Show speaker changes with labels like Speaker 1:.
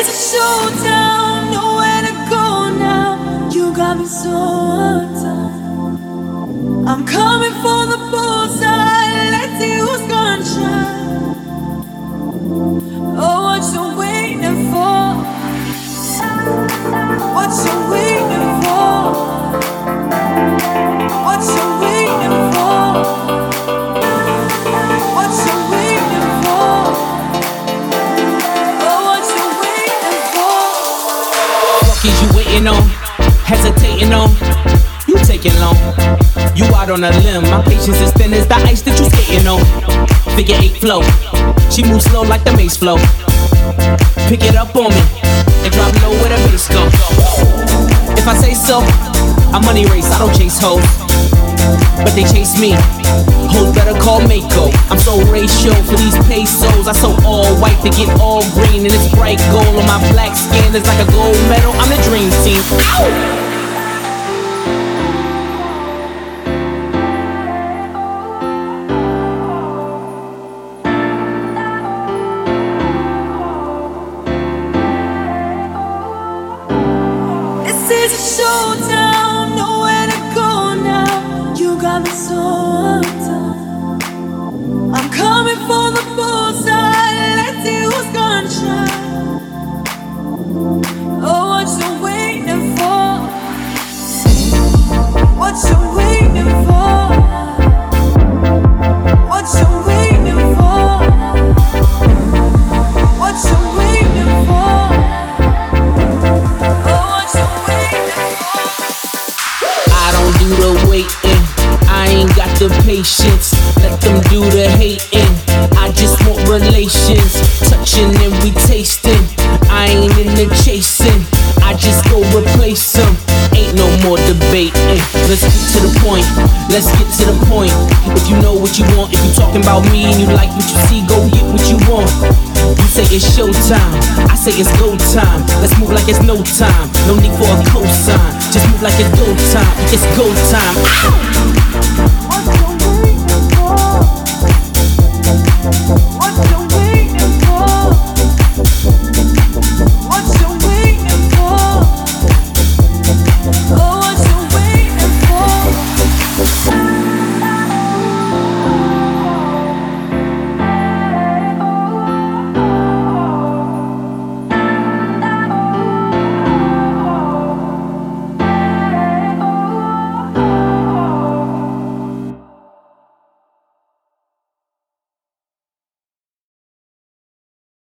Speaker 1: is a showdown, nowhere to go now. You got me so undone. I'm coming for the bullseye. Let's see who's gonna shine. Oh, what you waiting for? What you waiting for? What you waiting for? What you waiting for? Oh, what you waiting for?
Speaker 2: Fuck is you waiting on? Hesitating on? You taking long. You out on a limb. My patience is thin as the ice that you skating on. Figure 8 flow. She moves slow like the mace flow. Pick it up on me and drop low where the bass go. If I say so, I money race. I don't chase hoes, but they chase me. Hoes better call Mako. I'm so ratio for these pesos. I so all white to get all green, and it's bright gold on my black skin. It's like a gold medal. I'm the dream team. Ow!
Speaker 1: This is a showdown, nowhere to go now. You got me so undone. I'm coming for the bullseye. Let's see who's gonna shine. Oh, what you waiting for? What you waiting for? What you waiting for? What you waiting for?
Speaker 2: I don't do the waiting, I ain't got the patience. Let them do the hating, I just want relations. Touching and we tasting, I ain't in the chasing. I just go replace them, ain't no more debating. Let's get to the point, let's get to the point. If you know what you want, if you talking about me and you like what you see, go get what you want. You say it's showtime, I say it's go time. Let's move like it's no time, no need for a cosign. Just move like it's go time, it's go time. Ow!
Speaker 1: What you waiting for?